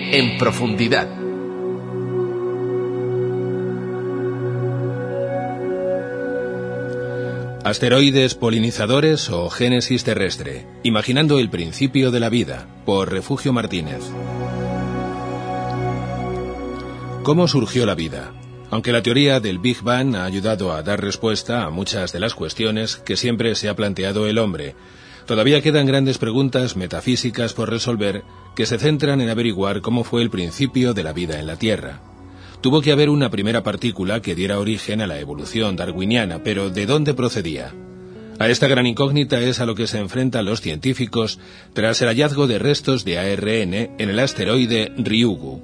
en profundidad. Asteroides polinizadores o génesis terrestre, imaginando el principio de la vida, por Refugio Martínez. ¿Cómo surgió la vida? Aunque la teoría del Big Bang ha ayudado a dar respuesta a muchas de las cuestiones que siempre se ha planteado el hombre, todavía quedan grandes preguntas metafísicas por resolver que se centran en averiguar cómo fue el principio de la vida en la Tierra. Tuvo que haber una primera partícula que diera origen a la evolución darwiniana, pero ¿de dónde procedía? A esta gran incógnita es a lo que se enfrentan los científicos tras el hallazgo de restos de ARN en el asteroide Ryugu.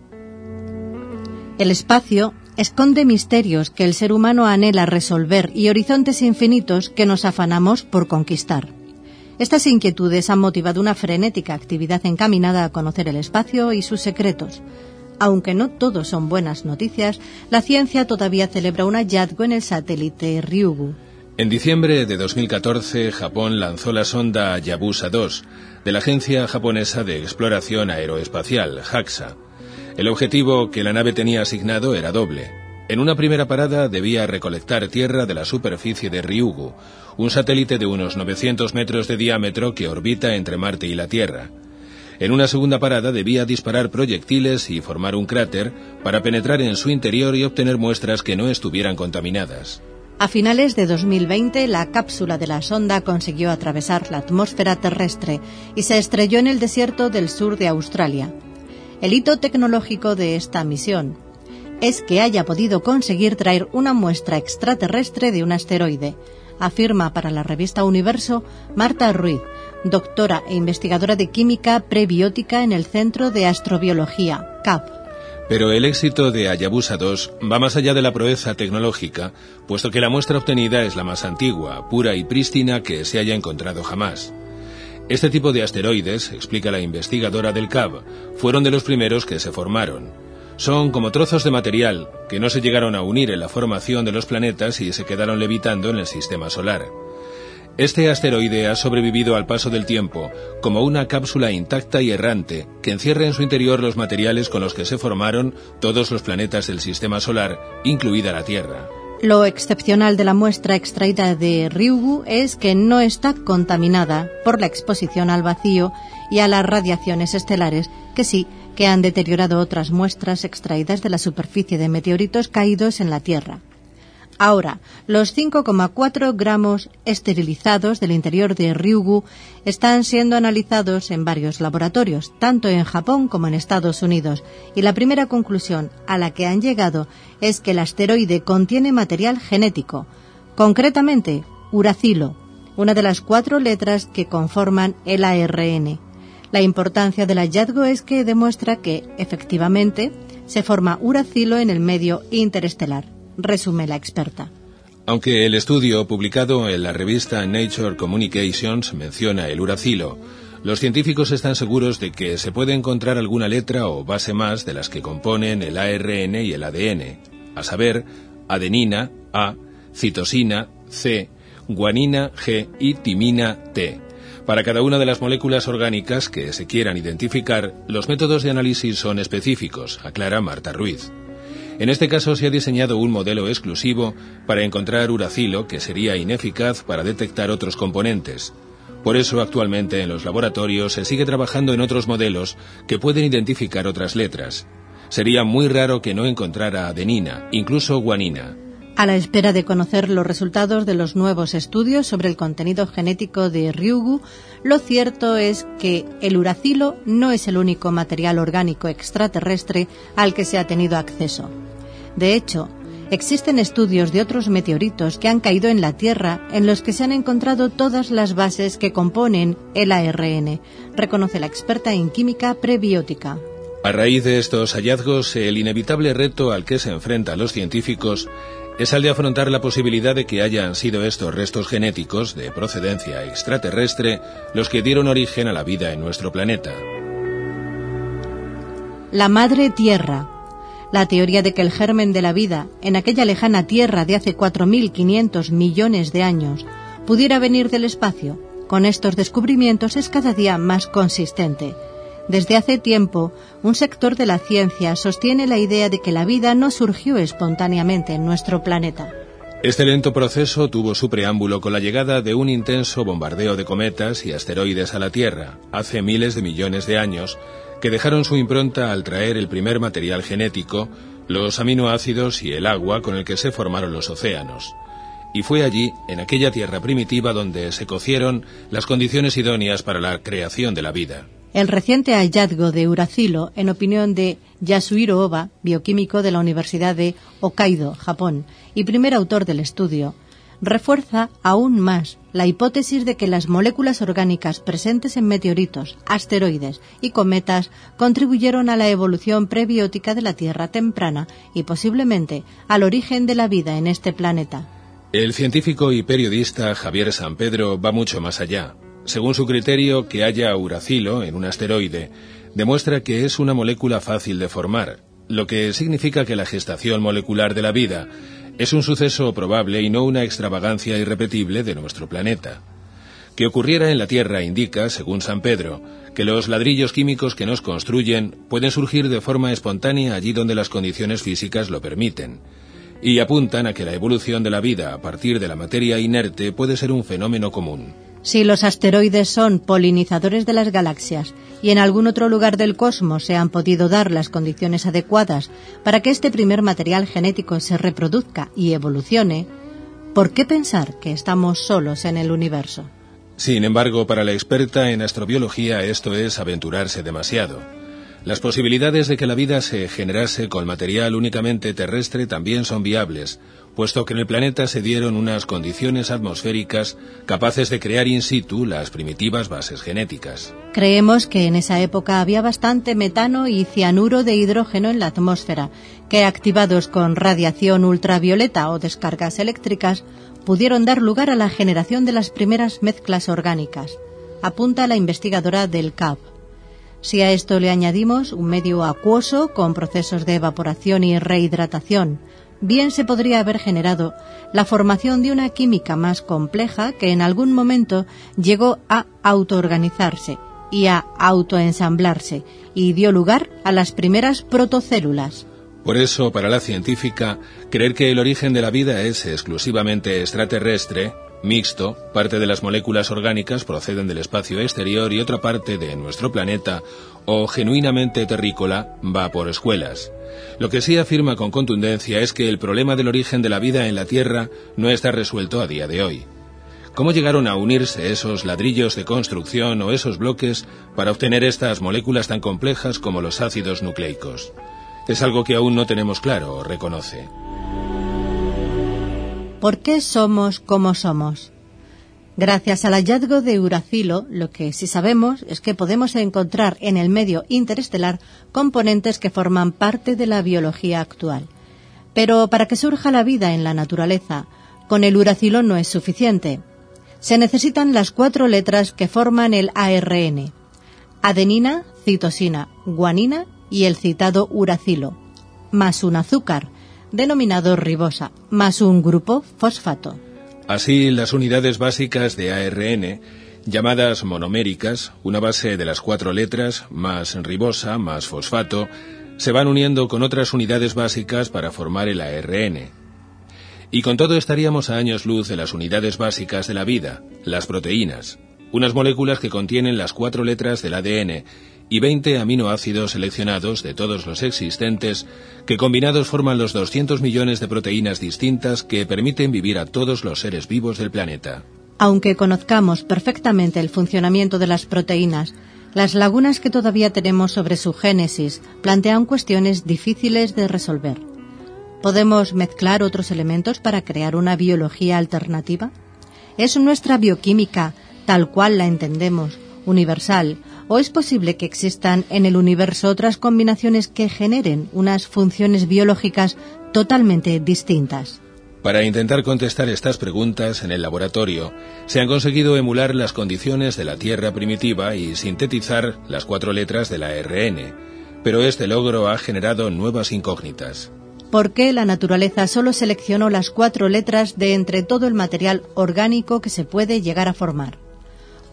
El espacio esconde misterios que el ser humano anhela resolver y horizontes infinitos que nos afanamos por conquistar. Estas inquietudes han motivado una frenética actividad encaminada a conocer el espacio y sus secretos. Aunque no todos son buenas noticias, la ciencia todavía celebra un hallazgo en el satélite Ryugu. En diciembre de 2014, Japón lanzó la sonda Hayabusa 2 de la Agencia Japonesa de Exploración Aeroespacial, JAXA. El objetivo que la nave tenía asignado era doble. En una primera parada debía recolectar tierra de la superficie de Ryugu, un satélite de unos 900 metros de diámetro que orbita entre Marte y la Tierra. En una segunda parada debía disparar proyectiles y formar un cráter para penetrar en su interior y obtener muestras que no estuvieran contaminadas. A finales de 2020, la cápsula de la sonda consiguió atravesar la atmósfera terrestre y se estrelló en el desierto del sur de Australia. El hito tecnológico de esta misión es que haya podido conseguir traer una muestra extraterrestre de un asteroide, afirma para la revista Universo Marta Ruiz, doctora e investigadora de química prebiótica en el Centro de Astrobiología, CAP. Pero el éxito de Hayabusa 2 va más allá de la proeza tecnológica, puesto que la muestra obtenida es la más antigua, pura y prístina que se haya encontrado jamás. Este tipo de asteroides, explica la investigadora del CAP, fueron de los primeros que se formaron. Son como trozos de material que no se llegaron a unir en la formación de los planetas y se quedaron levitando en el sistema solar. Este asteroide ha sobrevivido al paso del tiempo como una cápsula intacta y errante que encierra en su interior los materiales con los que se formaron todos los planetas del sistema solar, incluida la Tierra. Lo excepcional de la muestra extraída de Ryugu es que no está contaminada por la exposición al vacío y a las radiaciones estelares, que han deteriorado otras muestras extraídas de la superficie de meteoritos caídos en la Tierra. Ahora, los 5,4 gramos esterilizados del interior de Ryugu están siendo analizados en varios laboratorios, tanto en Japón como en Estados Unidos, y la primera conclusión a la que han llegado es que el asteroide contiene material genético, concretamente uracilo, una de las 4 letras que conforman el ARN. La importancia del hallazgo es que demuestra que, efectivamente, se forma uracilo en el medio interestelar, resume la experta. Aunque el estudio publicado en la revista Nature Communications menciona el uracilo, los científicos están seguros de que se puede encontrar alguna letra o base más de las que componen el ARN y el ADN, a saber, adenina, A, citosina, C, guanina, G y timina, T. Para cada una de las moléculas orgánicas que se quieran identificar, los métodos de análisis son específicos, aclara Marta Ruiz. En este caso se ha diseñado un modelo exclusivo para encontrar uracilo que sería ineficaz para detectar otros componentes. Por eso actualmente en los laboratorios se sigue trabajando en otros modelos que pueden identificar otras letras. Sería muy raro que no encontrara adenina, incluso guanina. A la espera de conocer los resultados de los nuevos estudios sobre el contenido genético de Ryugu, lo cierto es que el uracilo no es el único material orgánico extraterrestre al que se ha tenido acceso. De hecho, existen estudios de otros meteoritos que han caído en la Tierra en los que se han encontrado todas las bases que componen el ARN, reconoce la experta en química prebiótica. A raíz de estos hallazgos, el inevitable reto al que se enfrentan los científicos es el de afrontar la posibilidad de que hayan sido estos restos genéticos de procedencia extraterrestre los que dieron origen a la vida en nuestro planeta. La Madre Tierra. La teoría de que el germen de la vida en aquella lejana Tierra de hace 4.500 millones de años pudiera venir del espacio, con estos descubrimientos es cada día más consistente. Desde hace tiempo, un sector de la ciencia sostiene la idea de que la vida no surgió espontáneamente en nuestro planeta. Este lento proceso tuvo su preámbulo con la llegada de un intenso bombardeo de cometas y asteroides a la Tierra, hace miles de millones de años, que dejaron su impronta al traer el primer material genético, los aminoácidos y el agua con el que se formaron los océanos. Y fue allí, en aquella Tierra primitiva, donde se cocieron las condiciones idóneas para la creación de la vida. El reciente hallazgo de uracilo, en opinión de Yasuhiro Oba, bioquímico de la Universidad de Hokkaido, Japón, y primer autor del estudio, refuerza aún más la hipótesis de que las moléculas orgánicas presentes en meteoritos, asteroides y cometas contribuyeron a la evolución prebiótica de la Tierra temprana y posiblemente al origen de la vida en este planeta. El científico y periodista Javier Sampedro va mucho más allá. Según su criterio, que haya uracilo en un asteroide demuestra que es una molécula fácil de formar, lo que significa que la gestación molecular de la vida es un suceso probable y no una extravagancia irrepetible de nuestro planeta. Que ocurriera en la Tierra indica, según Sampedro, que los ladrillos químicos que nos construyen pueden surgir de forma espontánea allí donde las condiciones físicas lo permiten, y apuntan a que la evolución de la vida a partir de la materia inerte puede ser un fenómeno común. Si los asteroides son polinizadores de las galaxias y en algún otro lugar del cosmos se han podido dar las condiciones adecuadas para que este primer material genético se reproduzca y evolucione, ¿por qué pensar que estamos solos en el universo? Sin embargo, para la experta en astrobiología esto es aventurarse demasiado. Las posibilidades de que la vida se generase con material únicamente terrestre también son viables, puesto que en el planeta se dieron unas condiciones atmosféricas capaces de crear in situ las primitivas bases genéticas. Creemos que en esa época había bastante metano y cianuro de hidrógeno en la atmósfera, que activados con radiación ultravioleta o descargas eléctricas, pudieron dar lugar a la generación de las primeras mezclas orgánicas, apunta la investigadora del CAP. Si a esto le añadimos un medio acuoso con procesos de evaporación y rehidratación, bien se podría haber generado la formación de una química más compleja que en algún momento llegó a autoorganizarse y a autoensamblarse y dio lugar a las primeras protocélulas. Por eso, para la científica, creer que el origen de la vida es exclusivamente extraterrestre, mixto, parte de las moléculas orgánicas proceden del espacio exterior y otra parte de nuestro planeta, o genuinamente terrícola, va por escuelas. Lo que sí afirma con contundencia es que el problema del origen de la vida en la Tierra no está resuelto a día de hoy. ¿Cómo llegaron a unirse esos ladrillos de construcción o esos bloques para obtener estas moléculas tan complejas como los ácidos nucleicos? Es algo que aún no tenemos claro, reconoce. ¿Por qué somos como somos? Gracias al hallazgo de uracilo, lo que sí sabemos es que podemos encontrar en el medio interestelar componentes que forman parte de la biología actual. Pero para que surja la vida en la naturaleza, con el uracilo no es suficiente. Se necesitan las 4 letras que forman el ARN: adenina, citosina, guanina y el citado uracilo, más un azúcar, denominado ribosa, más un grupo fosfato. Así, las unidades básicas de ARN, llamadas monoméricas, una base de las 4 letras, más ribosa, más fosfato, se van uniendo con otras unidades básicas para formar el ARN. Y con todo estaríamos a años luz de las unidades básicas de la vida, las proteínas, unas moléculas que contienen las 4 letras del ADN y 20 aminoácidos seleccionados de todos los existentes que combinados forman los 200 millones de proteínas distintas que permiten vivir a todos los seres vivos del planeta. Aunque conozcamos perfectamente el funcionamiento de las proteínas, las lagunas que todavía tenemos sobre su génesis plantean cuestiones difíciles de resolver. ¿Podemos mezclar otros elementos para crear una biología alternativa? ¿Es nuestra bioquímica, tal cual la entendemos, universal, o es posible que existan en el universo otras combinaciones que generen unas funciones biológicas totalmente distintas? Para intentar contestar estas preguntas en el laboratorio, se han conseguido emular las condiciones de la Tierra primitiva y sintetizar las 4 letras del ARN, pero este logro ha generado nuevas incógnitas. ¿Por qué la naturaleza solo seleccionó las 4 letras de entre todo el material orgánico que se puede llegar a formar?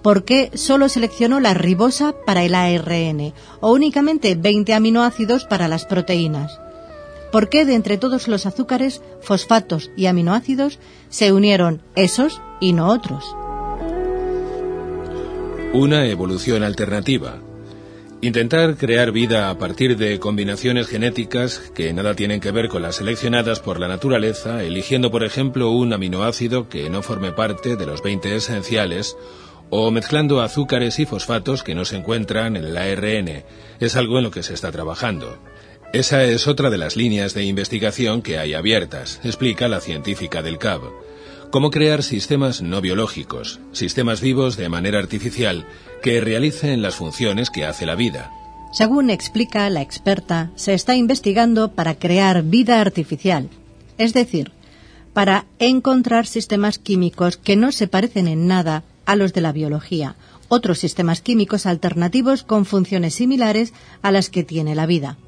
¿Por qué solo seleccionó la ribosa para el ARN o únicamente 20 aminoácidos para las proteínas? ¿Por qué de entre todos los azúcares, fosfatos y aminoácidos se unieron esos y no otros? Una evolución alternativa. Intentar crear vida a partir de combinaciones genéticas que nada tienen que ver con las seleccionadas por la naturaleza, eligiendo por ejemplo un aminoácido que no forme parte de los 20 esenciales, o mezclando azúcares y fosfatos que no se encuentran en el ARN, es algo en lo que se está trabajando. Esa es otra de las líneas de investigación que hay abiertas, explica la científica del CAB. Cómo crear sistemas no biológicos, sistemas vivos de manera artificial, que realicen las funciones que hace la vida. Según explica la experta, se está investigando para crear vida artificial, es decir, para encontrar sistemas químicos que no se parecen en nada a los de la biología, otros sistemas químicos alternativos con funciones similares a las que tiene la vida.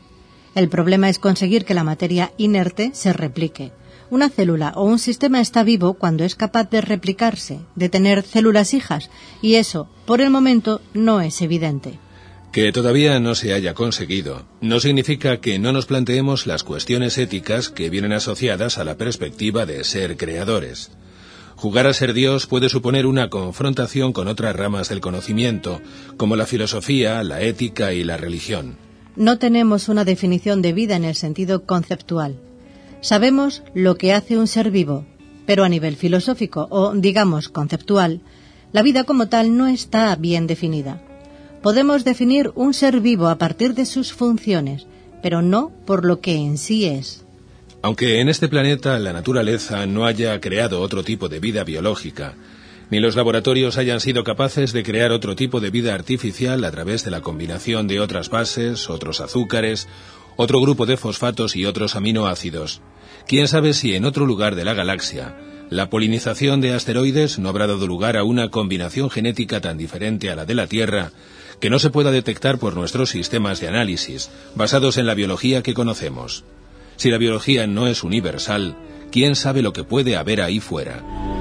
El problema es conseguir que la materia inerte se replique. Una célula o un sistema está vivo cuando es capaz de replicarse, de tener células hijas, y eso, por el momento, no es evidente. Que todavía no se haya conseguido no significa que no nos planteemos las cuestiones éticas que vienen asociadas a la perspectiva de ser creadores. Jugar a ser Dios puede suponer una confrontación con otras ramas del conocimiento, como la filosofía, la ética y la religión. No tenemos una definición de vida en el sentido conceptual. Sabemos lo que hace un ser vivo, pero a nivel filosófico o, digamos, conceptual, la vida como tal no está bien definida. Podemos definir un ser vivo a partir de sus funciones, pero no por lo que en sí es. Aunque en este planeta la naturaleza no haya creado otro tipo de vida biológica, ni los laboratorios hayan sido capaces de crear otro tipo de vida artificial a través de la combinación de otras bases, otros azúcares, otro grupo de fosfatos y otros aminoácidos, quién sabe si en otro lugar de la galaxia la polinización de asteroides no habrá dado lugar a una combinación genética tan diferente a la de la Tierra que no se pueda detectar por nuestros sistemas de análisis, basados en la biología que conocemos. Si la biología no es universal, ¿quién sabe lo que puede haber ahí fuera?